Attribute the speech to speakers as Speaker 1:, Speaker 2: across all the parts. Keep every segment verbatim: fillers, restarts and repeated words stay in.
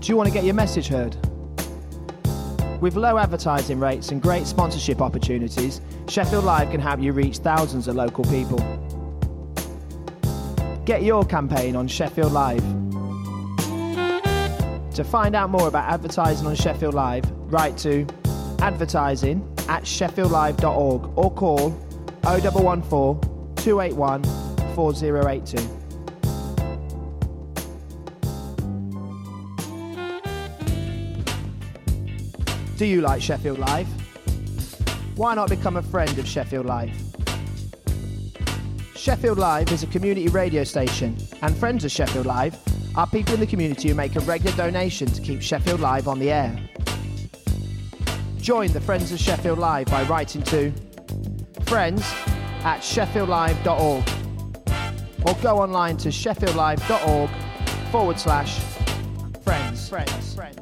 Speaker 1: Do you want to get your message heard? With low advertising rates and great sponsorship opportunities, Sheffield Live can help you reach thousands of local people. Get your campaign on Sheffield Live. To find out more about advertising on Sheffield Live, write to advertising at sheffield live dot org or call oh one one four, two eight one, four oh eight two. Do you like Sheffield Live? Why not become a friend of Sheffield Live? Sheffield Live is a community radio station, and friends of Sheffield Live are people in the community who make a regular donation to keep Sheffield Live on the air. Join the Friends of Sheffield Live by writing to friends at sheffield live dot org or go online to sheffield live dot org forward slash friends. Friends. Friends.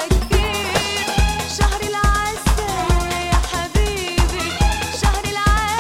Speaker 2: شهر العسل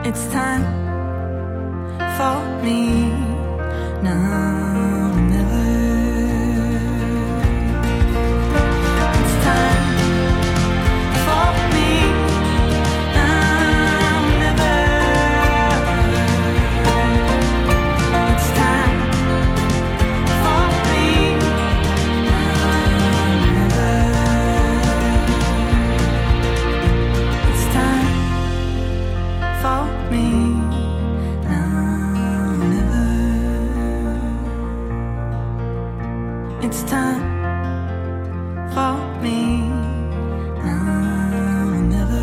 Speaker 2: It's time for me now or never. It's time for me now or never. It's time for me now or never. It's time for me. It's time for me now or never.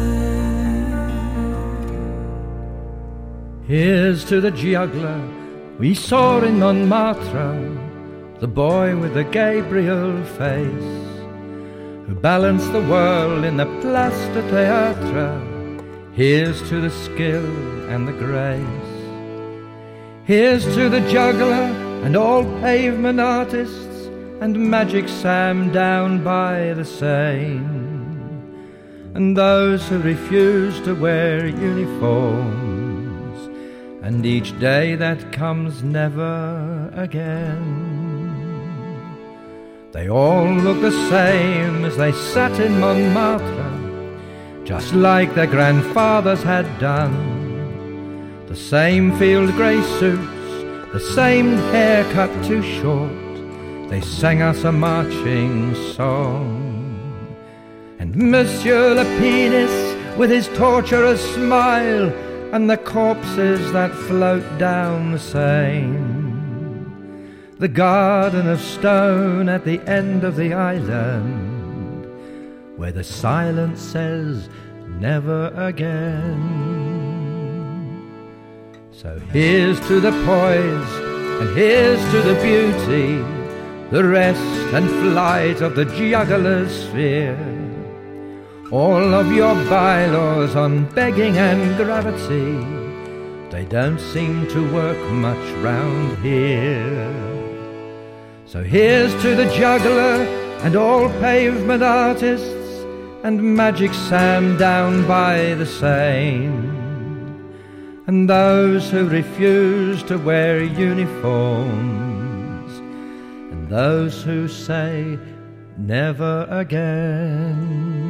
Speaker 3: Here's to the juggler we saw in Montmartre, the boy with the Gabriel face, who balanced the world in the Place de Théâtre. Here's to the skill and the grace. Here's to the juggler and all pavement artists, and Magic Sam down by the Seine, and those who refuse to wear uniforms, and each day that comes never again. They all look the same as they sat in Montmartre, just like their grandfathers had done. The same field grey suits, the same hair cut too short. They sang us a marching song. And Monsieur le Penis with his torturous smile, and the corpses that float down the Seine. The garden of stone at the end of the island, where the silence says never again. So here's to the poise, and here's to the beauty, the rest and flight of the juggler's sphere. All of your bylaws on begging and gravity, they don't seem to work much round here. So here's to the juggler and all pavement artists, and Magic Sam down by the Seine, and those who refuse to wear uniforms, those who say never again.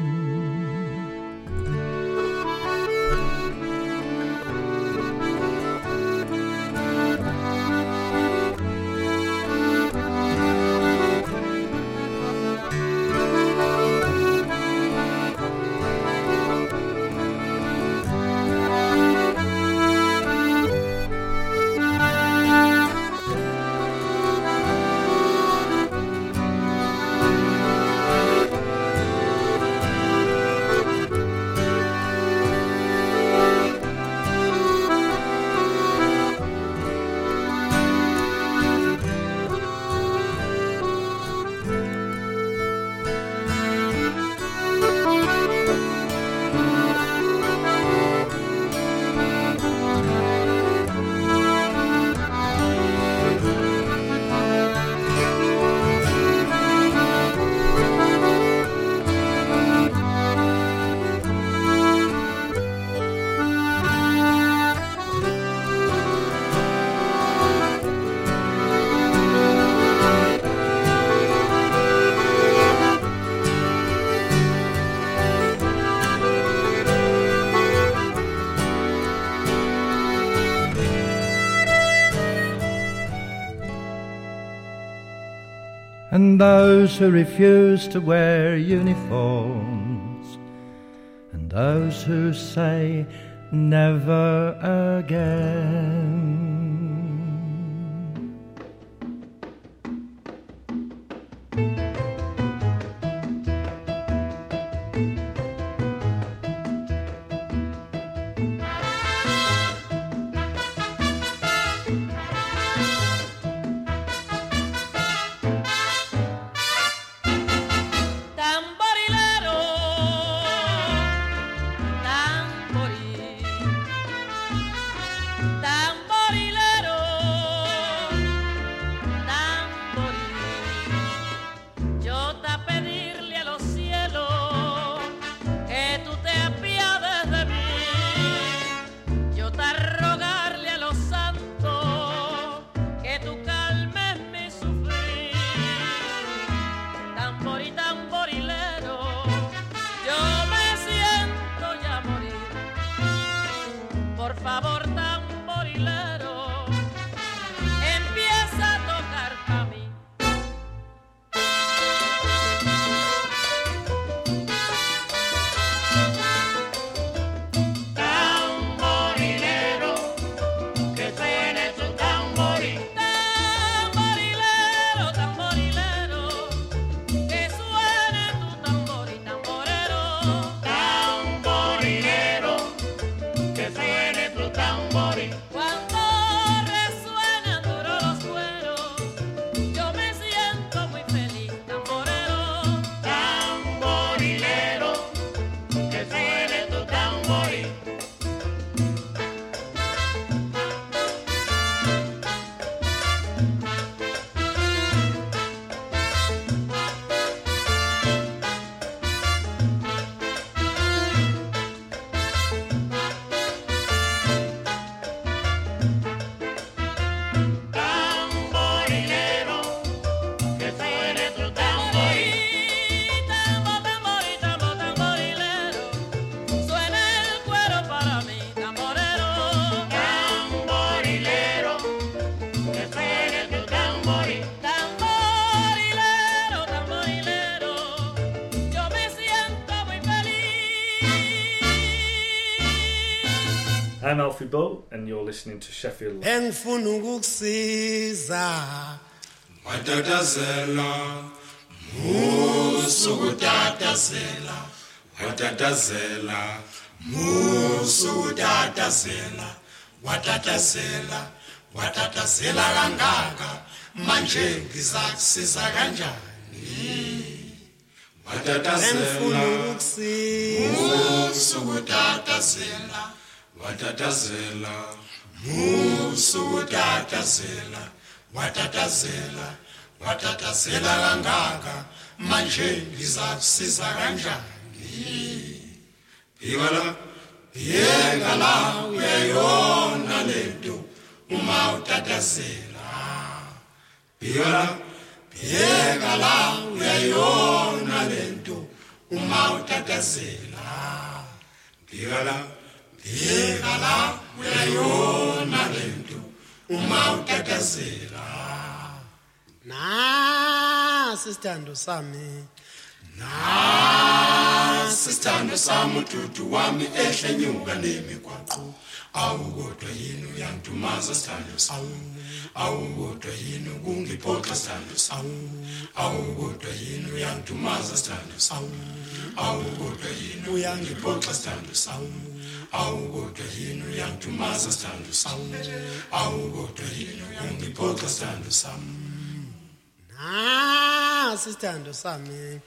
Speaker 3: And those who refuse to wear uniforms, and those who say never again.
Speaker 2: Tamborilero,
Speaker 4: I'm Alfie Bull, and you're listening to Sheffield Live.
Speaker 5: Engifuna ukukusiza
Speaker 6: watatazela musukutatazela watatazela musukutatazela watatazela watatazela kangaka manje ngizakusiza kanjani watatazela musukutatazela watatazela musukutatazela watatazela watatazela kangaka manje ngizakusiza kanjani phikala phikala uyayona lento uma utatazela phikala phikala uyayona lento uma utatazela phikala phikala uyayona lento uma utatazela
Speaker 5: nasi sithando sami
Speaker 6: nasi sithando sami ududu wami ehlenyuka nemigwaqo awukodwa yini uyangidumaza sithando sami awukodwa yini kungiphoxa sithando sami awukodwa yini uyangidumaza sithando sami awukodwa yini uyangiphoxa sithando sami awukodwa yini uyangidumaza sithando sami awukodwa yini uyangiphoxa sithando sami
Speaker 5: nasi sithando sami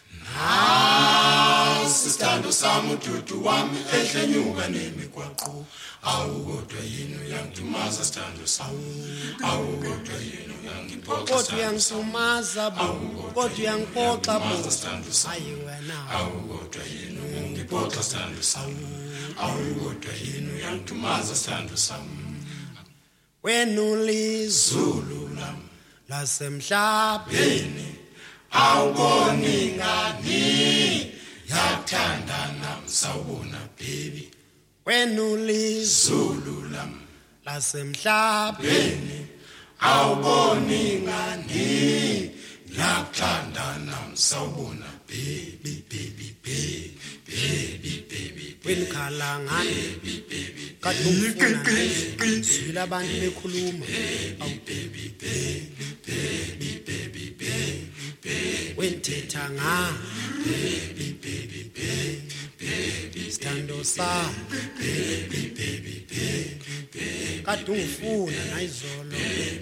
Speaker 6: nasi sithando sami ududu wami ehlenyuka nemigwaqo awukodwa yini uyangidumaza sithando sami awukodwa yini uyangiphoxa
Speaker 5: kodwa uyangisumaza bo kodwa uyangiphoxa bo
Speaker 6: hayi wena awukodwa yini uyangiphoxa sithando sami awukodwa yini uyangidumaza sithando sami
Speaker 5: wena ulizulu
Speaker 6: lami
Speaker 5: lasemhlabeni
Speaker 6: awuboni ngani yakuthanda namsawubona baby
Speaker 5: wena ulizulu
Speaker 6: lami
Speaker 5: lasemhlabeni
Speaker 6: awuboni ngani yakuthanda namsawubona baby baby baby baby baby
Speaker 5: wena khala ngani kade ufuna ngizwile abantu bekhuluma
Speaker 6: baby baby baby baby baby baby
Speaker 5: wenthetha ngani
Speaker 6: baby baby baby baby
Speaker 5: sithando sami
Speaker 6: baby baby baby
Speaker 5: kade ufuna nayizolo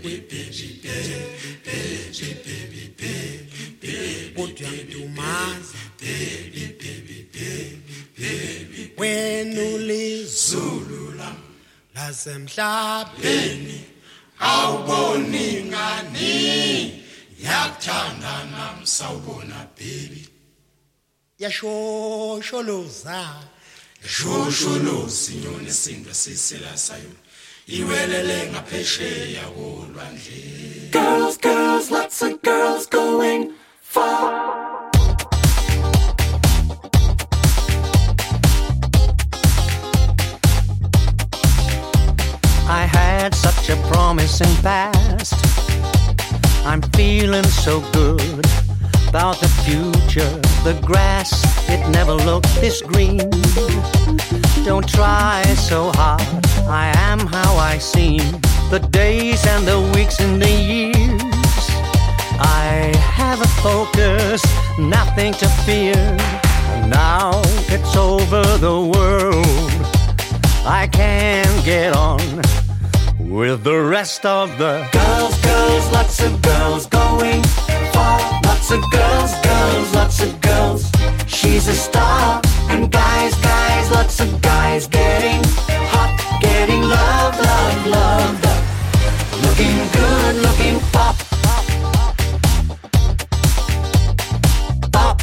Speaker 5: kodwa yangidumaza wena ulizulu
Speaker 6: lami
Speaker 5: lasemhlabeni
Speaker 6: awuboni ngani yakuthanda namsawubona baby
Speaker 5: yashosholoza
Speaker 6: shosholozi nyoni isindwa sisela sayo iwelele ngaphesheya kolwandle.
Speaker 2: Girls, girls, lots of girls going far.
Speaker 7: I had such a promising past. I'm feeling so good about the future. The grass, it never looked this green. Don't try so hard, I am how I seem. The days and the weeks and the years, I have a focus, nothing to fear. Now it's over the world, I can get on with the rest of the
Speaker 2: girls, girls, lots of girls going far. Lots of girls, girls, lots of girls. She's a star. And guys, guys, lots of guys getting hot, getting love, love, love, love. Looking good, looking pop. Pop.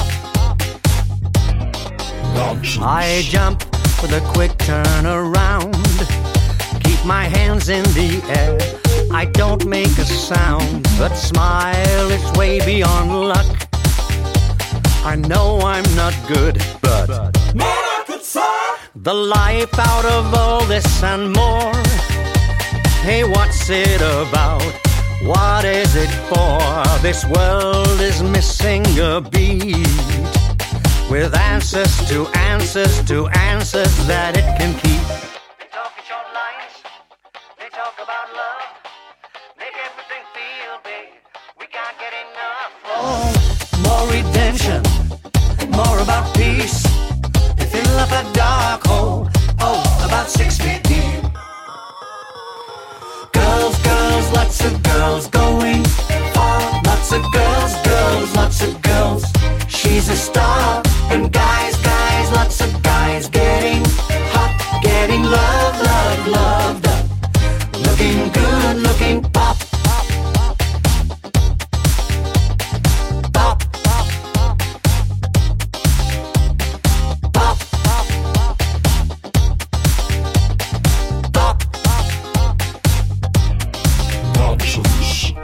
Speaker 7: I jump with a quick turn around. Keep my hands in the air. I don't make a sound, but smile is way beyond luck. I know I'm not good, but
Speaker 2: man, I could say
Speaker 7: the life out of all this and more. Hey, what's it about? What is it for? This world is missing a beat, with answers to answers to answers that it can keep.
Speaker 2: girls going far. Lots of girls, girls, lots of girls. She's a star. And guys, guys, lots of guys getting hot, getting love, love, loved up. Looking good, looking pop. Pop. Pop. Pop.
Speaker 6: Options.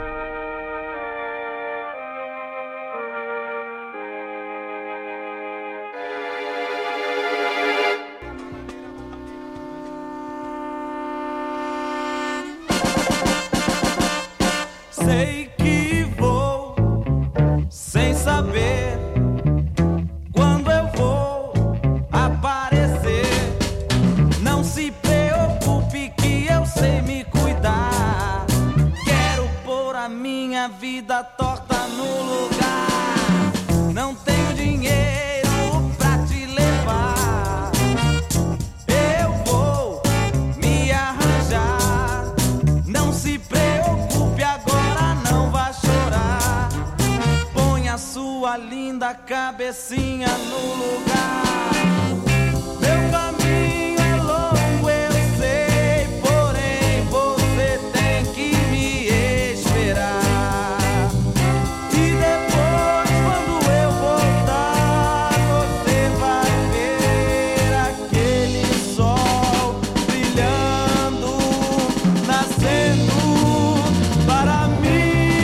Speaker 8: Sei que vou sem saber quando eu vou aparecer. Não se preocupe que eu sei me cuidar. Quero pôr a minha vida torta no lugar. Não tenho dinheiro pra te levar. Eu vou me arranjar. Não se preocupe agora, não vá chorar. Põe a sua linda cabecinha no lugar. Meu caminho é longo, eu sei, porém você tem que me esperar. E depois, quando eu voltar, você vai ver aquele sol brilhando, nascendo para mim.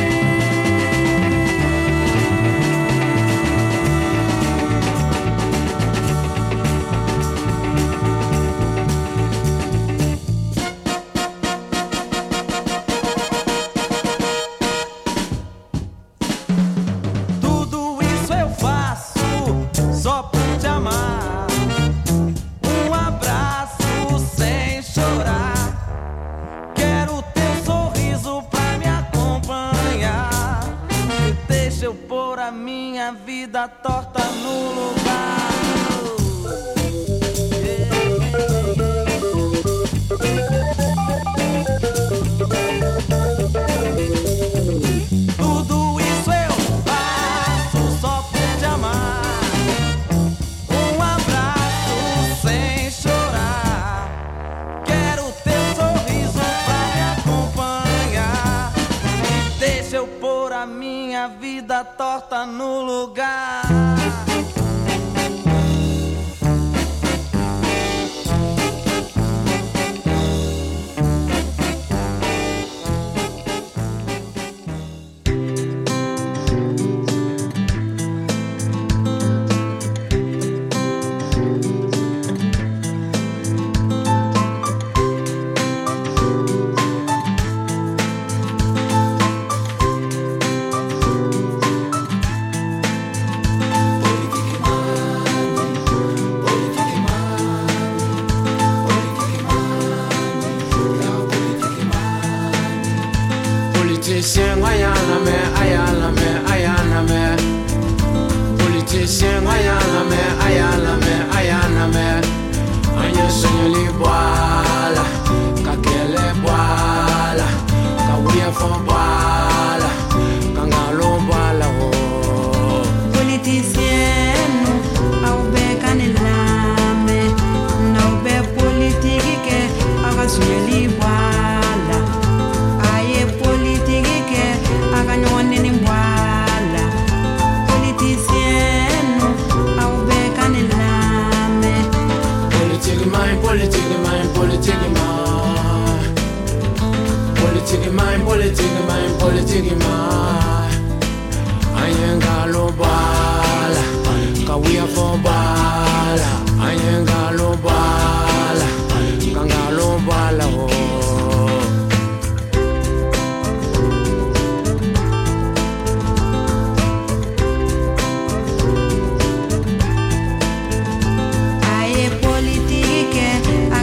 Speaker 8: Tudo isso eu faço só por te amar. Um abraço sem chorar. Quero teu sorriso pra me acompanhar. E deixa eu pôr a minha vida torta no lugar. Tudo isso eu faço só por te amar. Um abraço sem chorar. Quero teu sorriso pra me acompanhar. E deixa eu pôr a minha vida torta no lugar.
Speaker 9: Politicien ayana me, ayana me, ayana me. Politicien ayana me, ayana me, ayana me. Anya sonyali boala, kakele boala, kawia fon boala, kangalo boala oh.
Speaker 10: Politicien au be kanelame, na be politique aga sonyali boala. Aye politique aga nyone ni boala. Politicien au be kanelame.
Speaker 9: Politique mine, politique mine, politique mine. Politique mine, politique mine, politique mine. Ayengalo bala, kawia fon bala. Ayengalo bala, kangalo bala oh.
Speaker 10: Aye politique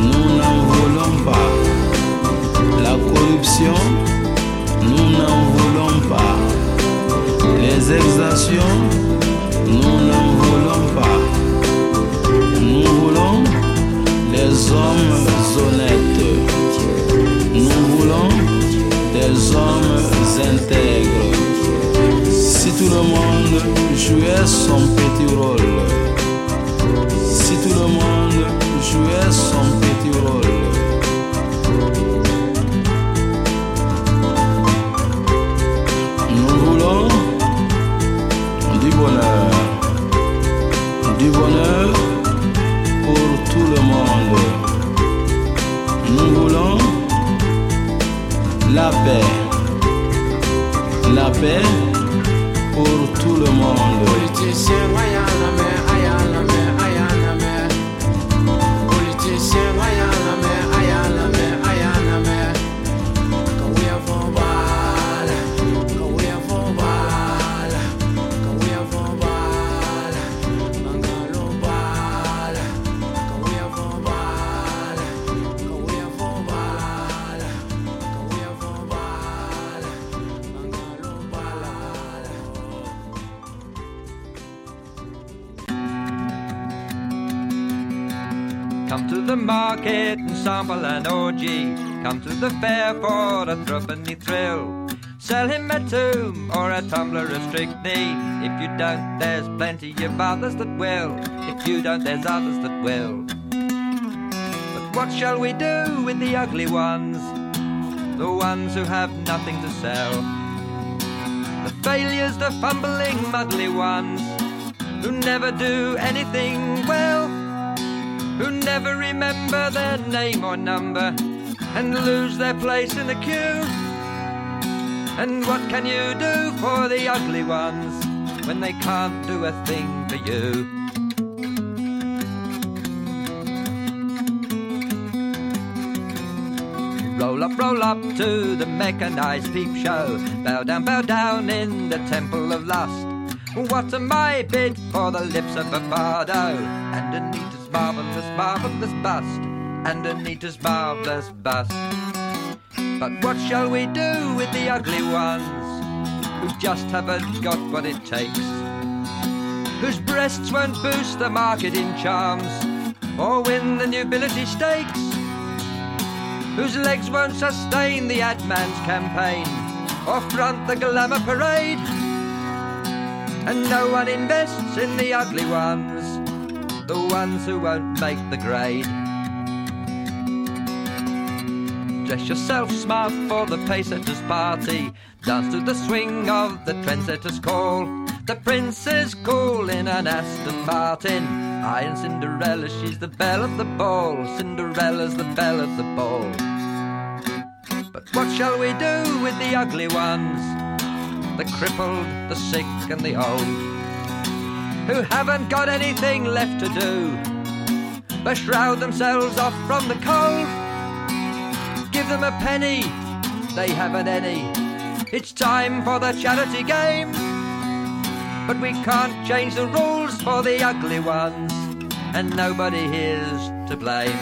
Speaker 11: nous n'en voulons pas. La corruption, nous n'en voulons pas. Les exactions, nous n'en voulons pas. Nous voulons des hommes honnêtes. Nous voulons des hommes intègres. Si tout le monde jouait son petit rôle, si tout le monde jouait son petit rôle, nous voulons du bonheur, du bonheur pour tout le monde. Nous voulons la paix, la paix pour tout le monde.
Speaker 9: Politicien, ayana me, ayana me, ayana me. Politicien, ayana me, ayana me, ayana me. Kawia fombala, kawia fombala, kawia fombala, mangalo bala, kawia fombala, kawia fombala, kawia fombala, mangalo bala.
Speaker 3: Come to the market and sample an orgy. Come to the fair for a threepenny thrill. Sell him a tomb or a tumbler of strychnine. If you don't, there's plenty of others that will. If you don't, there's others that will. But what shall we do with the ugly ones? The ones who have nothing to sell. The failures, the fumbling, muddly ones, who never do anything well, who never remember their name or number and lose their place in the queue. And what can you do for the ugly ones when they can't do a thing for you? Roll up, roll up to the mechanized peep show. Bow down, bow down in the temple of lust. What am I bid for the lips of a bardo and Anita's marvelous, marvelous bust, and Anita's marvelous bust? But what shall we do with the ugly ones who just haven't got what it takes? Whose breasts won't boost the market in charms or win the nobility stakes? Whose legs won't sustain the ad man's campaign or front the glamour parade? And no one invests in the ugly ones, the ones who won't make the grade. Dress yourself smart for the pacesetters' party. Dance to the swing of the trendsetters' call. The prince is cool in an Aston Martin. I and Cinderella, she's the belle of the ball. Cinderella's the belle of the ball. But what shall we do with the ugly ones? The crippled, the sick and the old, who haven't got anything left to do but shroud themselves off from the cold. Give them a penny, they haven't any. It's time for the charity game. But we can't change the rules for the ugly ones, and nobody here's to blame.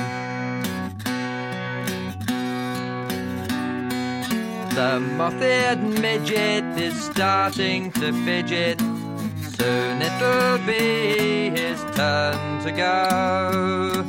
Speaker 3: The moth-eared midget is starting to fidget. Soon it'll be his turn to go.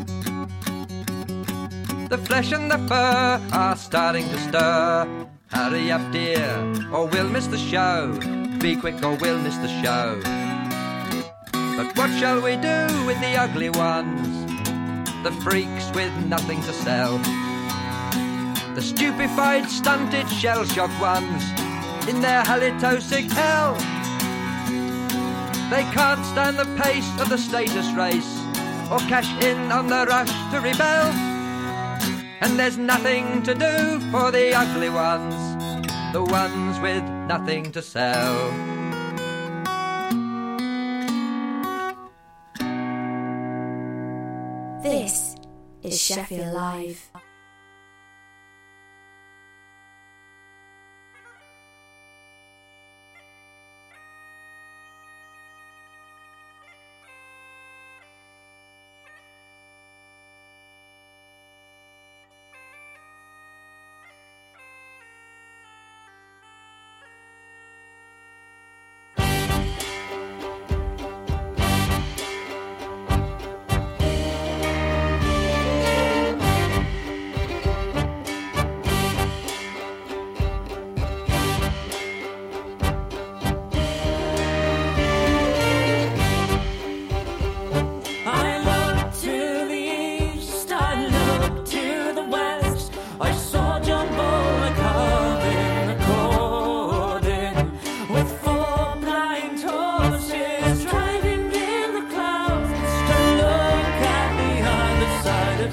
Speaker 3: The flesh and the fur are starting to stir. Hurry up, dear, or we'll miss the show. Be quick or we'll miss the show. But what shall we do with the ugly ones? The freaks with nothing to sell. The stupefied, stunted, shell-shocked ones in their halitosis hell. They can't stand the pace of the status race or cash in on the rush to rebel. And there's nothing to do for the ugly ones, the ones with nothing to sell.
Speaker 12: This is Sheffield Live.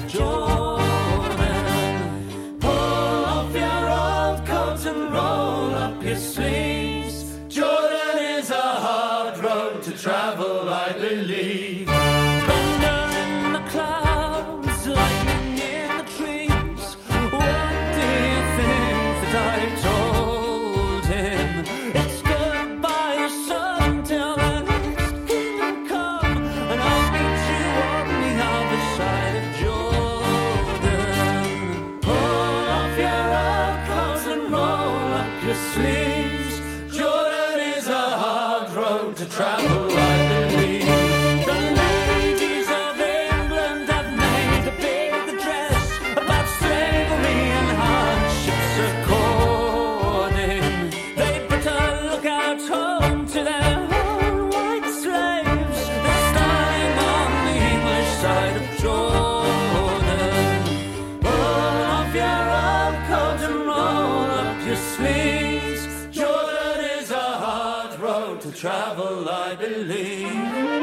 Speaker 8: Jordan. Pull off your old coat and roll up your sleeves. Jordan is a hard road to travel, I believe. Thunder in the clouds, lightning in the trees. What do you think that I told him? It's goodbye, your son, till the next kingdom come, and I'll meet you on the other side of Jordan. Pull off your old coat and roll up your sleeves. Jordan is a hard road to travel, I believe. The ladies of England have made a big address about slavery and hardships of courting. They put a lookout home to their own white slaves. They're standing on the English side of Jordan. Pull off your old coat and roll up your sleeves. Jordan is a hard road to travel, I believe.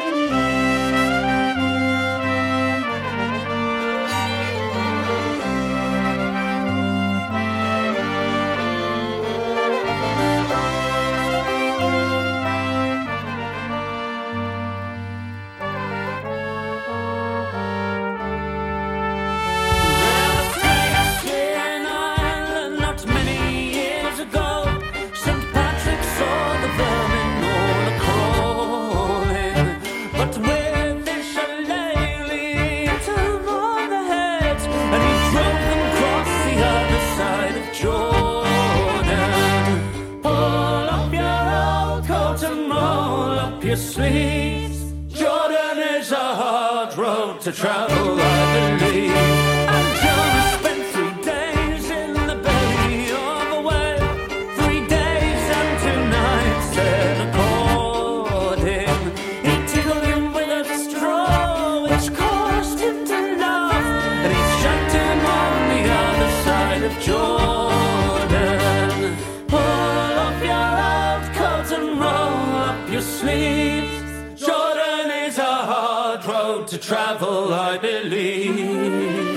Speaker 8: In Ireland not many years ago, Saint Patrick saw the vermin all a-crawling, but with his shillelagh hit them on the head, and he drove them across the other side of Jordan. Pull up your old coat and roll up your sleeves. Jordan is a hard road to travel, I believe. And Jonah spent three days in the belly of a whale, three days and two nights there to court him. He tickled him with a straw, which caused him to laugh, and he shut him on the other side of Jordan. Pull off your old coat and roll up your sleeves. Jordan is a hard road to travel, I believe.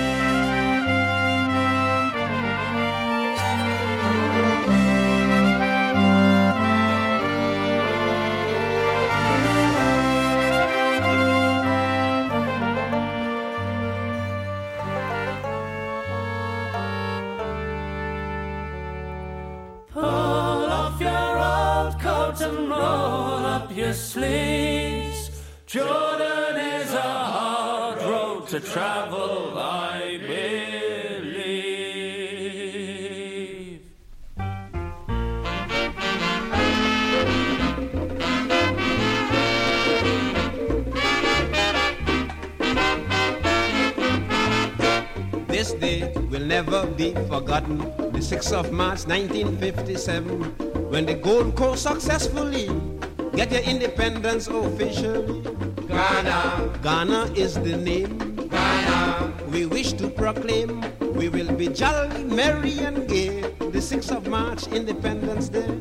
Speaker 8: Pull off your old coat and roll up your sleeves. Jordan is a hard road to travel, I believe.
Speaker 9: This day will never be forgotten. The sixth of March nineteen fifty-seven, when the Gold Coast successfully get your independence officially. Ghana, Ghana is the name. Ghana, we wish to proclaim. We will be jolly, merry and gay. The sixth of March, Independence Day.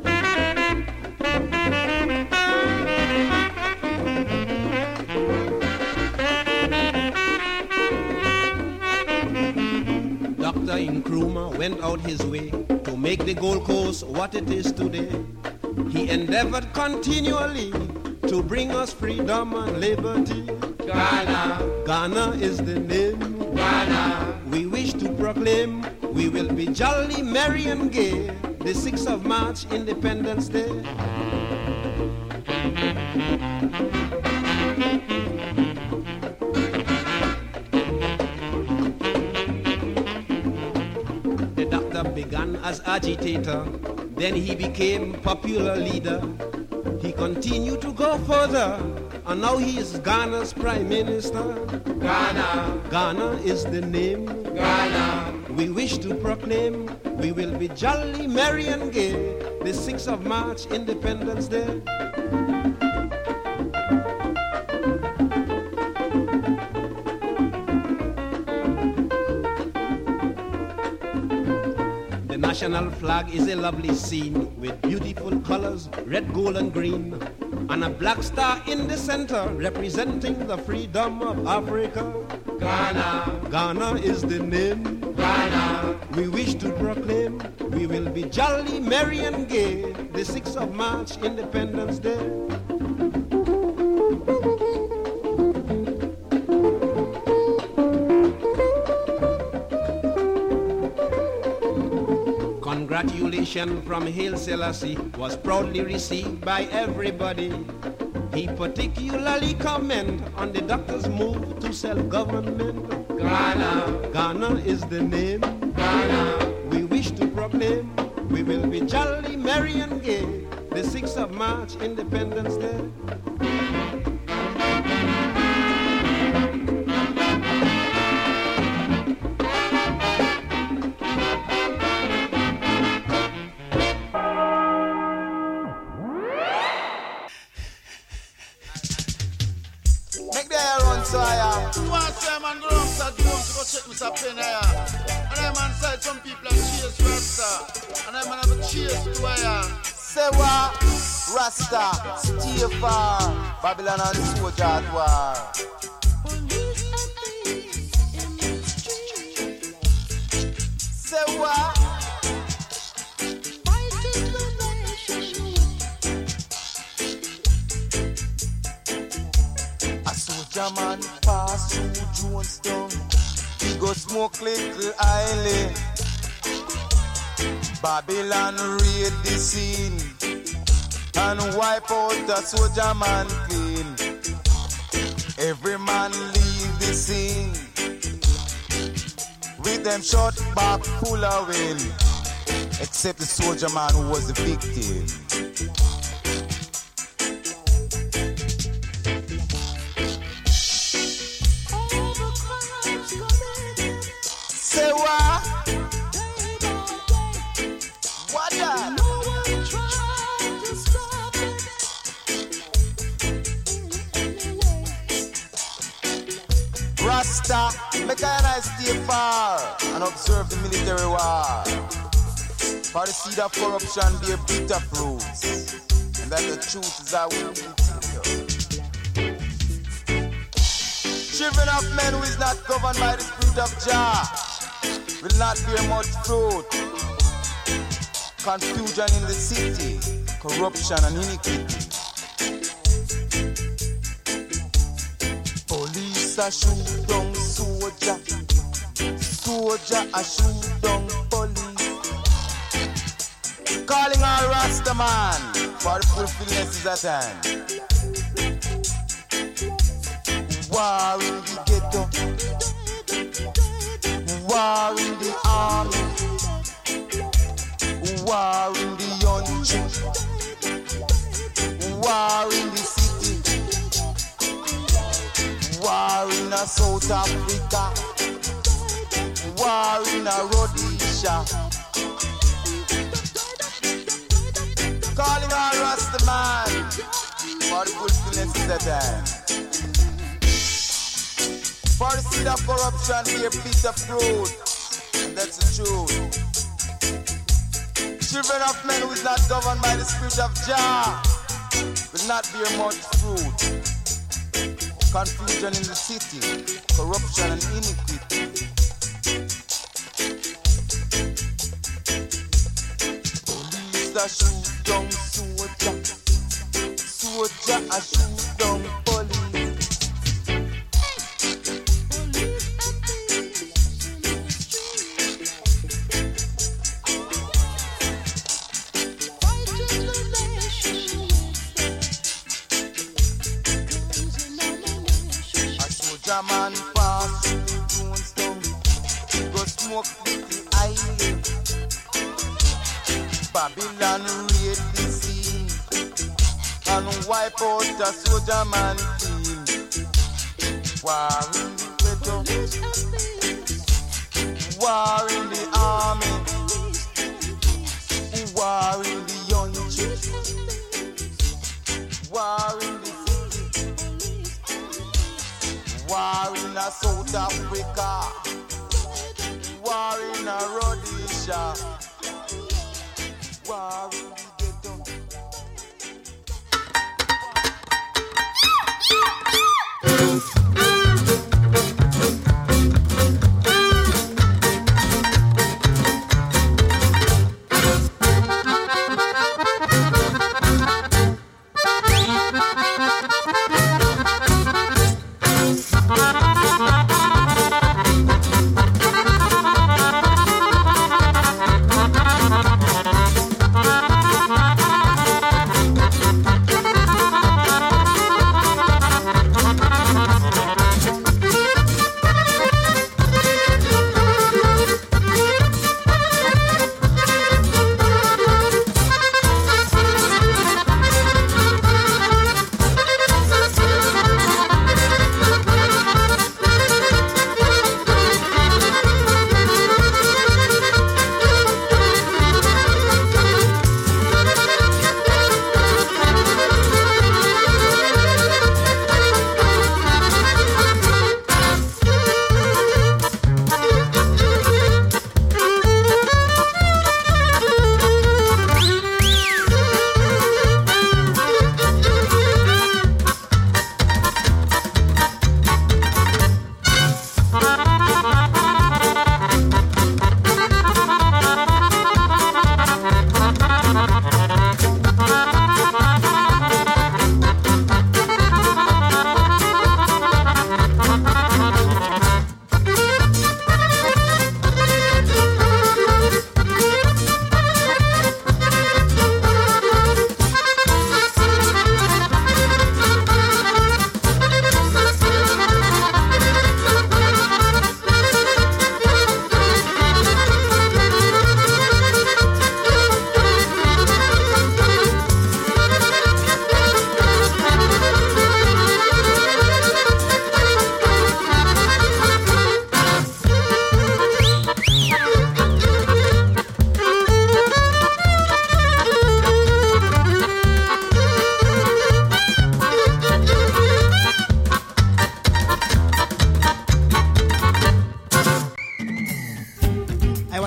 Speaker 9: Doctor Nkrumah went out his way to make the Gold Coast what it is today. He endeavored continually to bring us freedom and liberty. Ghana, Ghana is the name. Ghana, we wish to proclaim. We will be jolly, merry and gay. The sixth of March, Independence Day. The doctor began as agitator, then he became popular leader. He continued to go further, and now he is Ghana's prime minister. Ghana, Ghana is the name. Ghana, we wish to proclaim. We will be jolly, merry and gay. The sixth of March, Independence Day. The national flag is a lovely scene with beautiful colors, red, gold and green, and a black star in the center representing the freedom of Africa. Ghana. Ghana is the name. Ghana. We wish to proclaim we will be jolly, merry and gay the sixth of March, Independence Day. Congratulations from Haile Selassie was proudly received by everybody. He particularly comment on the doctor's move to self-government. Ghana, Ghana is the name. Ghana, we wish to proclaim we will be jolly, merry and gay the sixth of March, Independence Day.
Speaker 13: Check Mister Penn here. And I man said some people are cheers Rasta. And I man have a cheers to wire.
Speaker 14: Say what? Rasta, stay far. Babylon and the soldier at war. Say what? A soldier man pass through Jonestown. Go smoke little island. Babylon raid the scene and wipe out a soldier man clean. Every man leave the scene with them shot back full of wind, except the soldier man who was the victim. Say what? What that? No one tried to stop it. Rasta, make a nice stay far and observe the military war. For the seed of corruption bear bitter fruits, and that the truth is our will tell you. Children of men who is not governed by the spirit of Jah will not bear much fruit. Confusion in the city, corruption and iniquity. Police a shoot down soldier, soldier a shoot down police. Calling all Rasta man, for the fulfillment is at hand. War in the ghetto, war in the army, war in the country, war in the city, war in a South Africa, war in a Rhodesia. Calling all Rasta man, for the fulfillment is at hand. For the seed of corruption, bear bitter fruit, and that's the truth. Children of men who is not governed by the spirit of Jah will not bear much fruit. Confusion in the city, corruption and iniquity. Police a shoot down soldier, soldier a shoot down police. A man pass through Jonestown, go smoke little island. Babylon raid the scene and wipe out a soldier man clean. War in the ghetto, war in the army, war in the country, war in the war in a South Africa, war in a Rhodesia, war in the ghetto.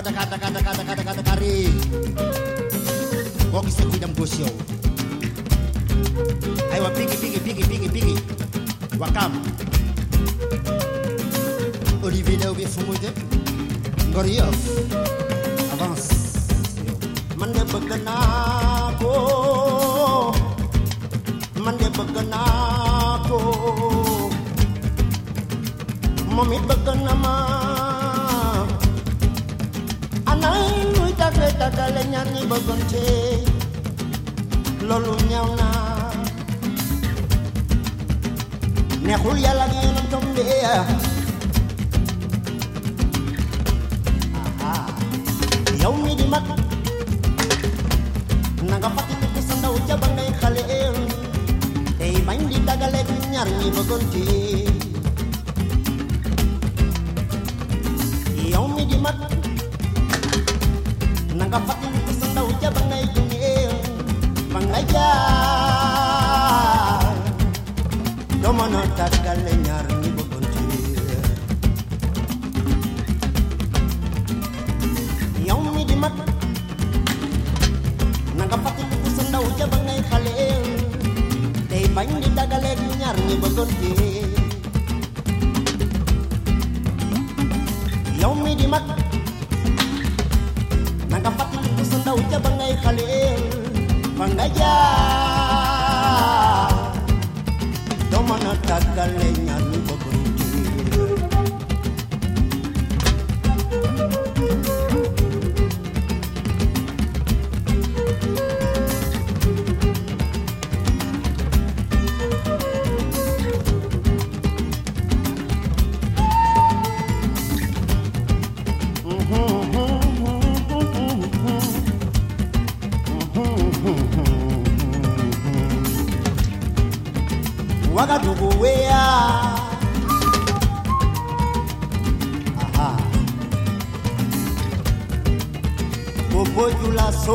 Speaker 5: Dakar Dakar Dakar Dakar Dakar Dakar yi boo gisee kuy dem gauche yow aywa pigi pigi pigi pigi pigi Wakam Olivier Léo bi fu mu jëm Ngor Yoff avance man de bëgg naa ko man de bëgg naa ko moom it bëgg na ma anay nuy tàgge tàggale ñaar ñi bëggante loolu ñaaw na neexul yàlla ak yonentam de yow mi di mag na nga fàttaliku sa ndaw ja ba ngay xale tey bañ di dagale ñaar ñi bëggante yow mi di mag na nga fàttaliku sa ndaw ja ba ngay junne ba nga jaar doo mën a tàggale ñaar ñi bëggante yow mi di mag na nga fàttaliku sa ndaw ja ba ngay xale tey bañ di dagale ñaar ñi bëggante yow mi di mag na nga fàttaliku sa ndaw ja ba ngay xale ba nga jaar doo mën a tàggale ñaar ñi bëggante Wagadugu wea aha Bobo Julaso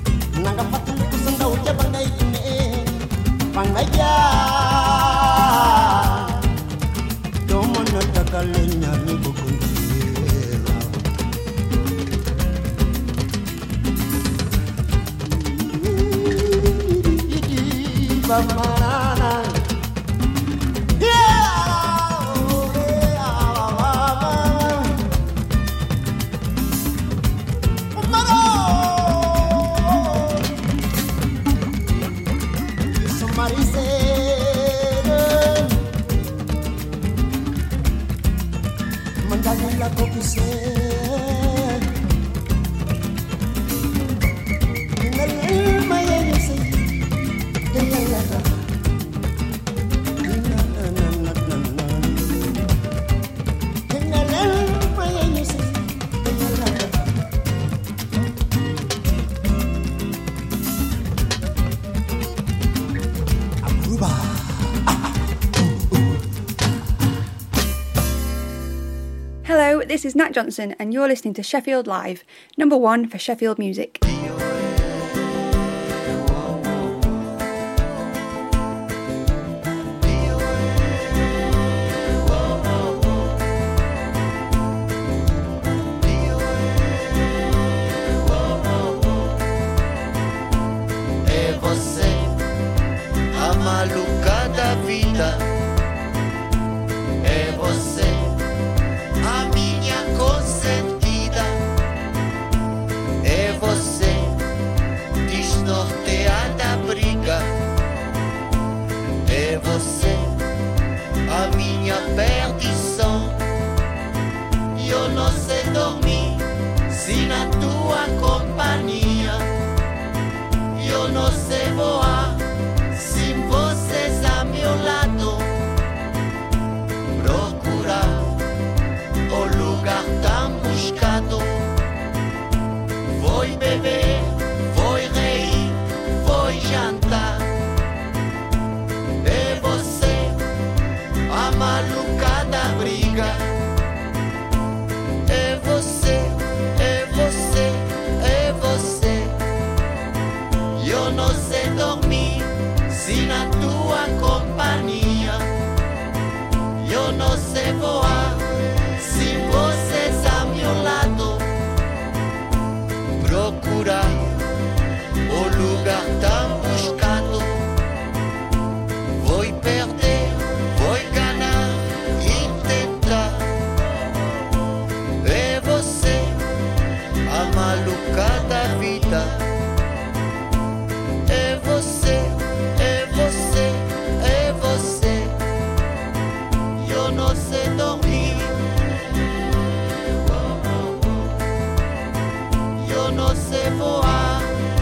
Speaker 5: Bangaya kalenya ni bokundiela Bamarana la coquise en el alma ya yo sé que la la la en el alma ya yo sé que la la la Aruba.
Speaker 15: Hello, this is Nat Johnson and you're listening to Sheffield Live, number one for Sheffield music.
Speaker 2: É você, a maluca da vida. É você, a minha consentida. É você, desnorteada briga. É você, a minha perdição. E eu não sei dormir se na tua companhia. Eu não sei voar sem vocês a meu lado. Procurar o lugar tão buscado. Vou beber, vou rir, vou jantar. É você, a maluca da briga. É você, é você, é você. Eu não sei dormir se na tua companhia. Eu não sei voar se vocês a meu lado. Procurar o lugar tão buscado. Vou perder, vou ganhar e tentar. É você, a maluca da vida. É você, é você, é você. Eu não sei dormir. Eu não sei voar.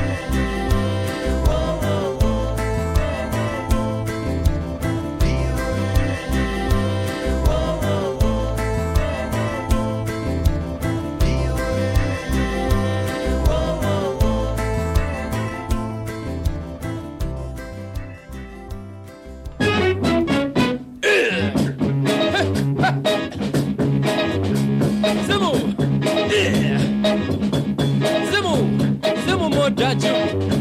Speaker 16: Zemo! Zemo! Zemo modaቸው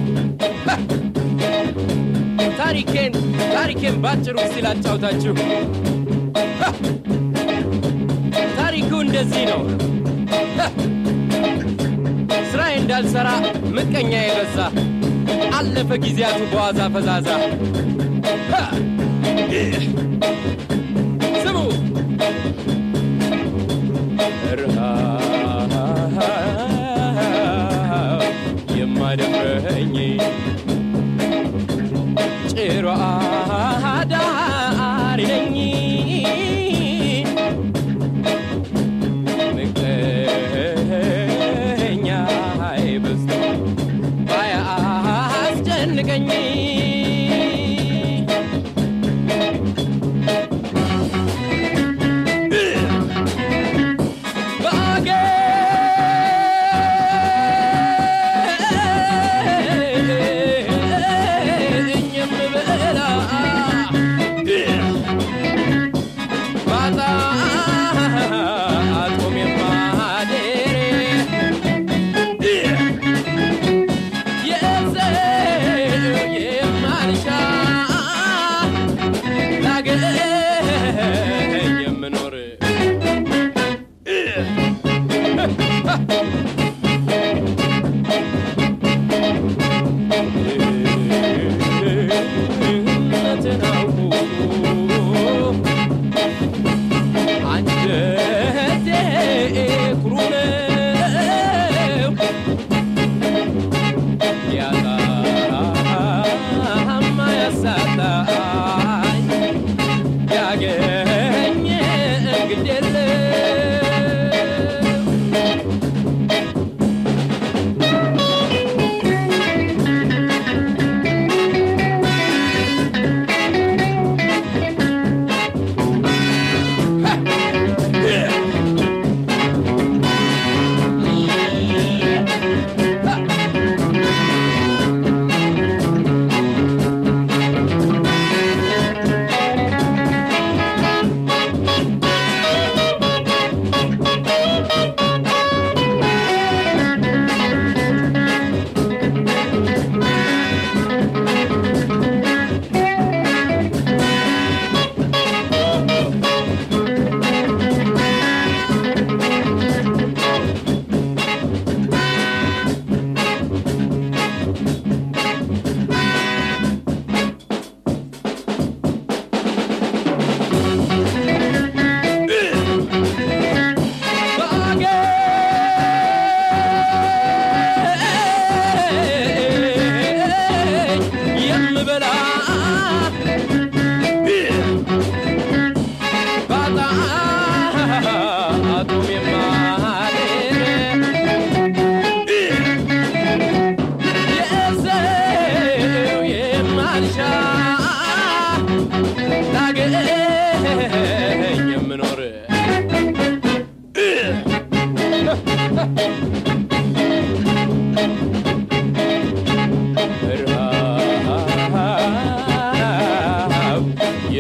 Speaker 16: ታሪኬን ታሪኬን ባጭሩ ሲላጫውታችሁ ታሪኩ እንደዚህ ነው። ስራዬ እንዳልሰራ ምቀኛ የበዛ አለፈ ጊዜያቱ በዋዛ ፈዛዛ ስሙ የማደፍረኝ ጭሮ አዳሪ ነኝ ምቀኛ አይበስቶ ባያስጨንቀኝ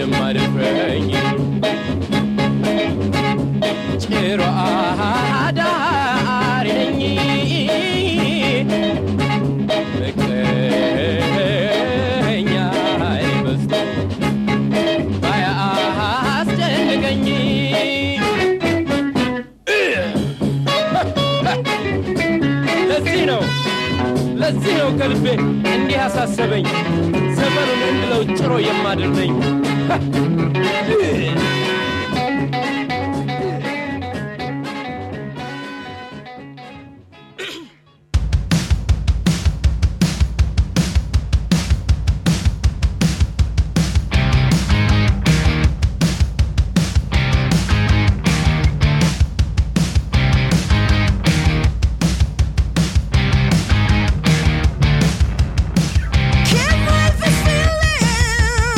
Speaker 16: የማደፍረኝ ጭሮ አዳሪ ነኝ ምቀኛ አይበስቶ ባያስጨንቀኝ ለዚህ ነው ለዚህ ነው ከልቤ እንዲህ አሳሰበኝ ሰፈሩን እንድለው ጭሮ የማድርነኝ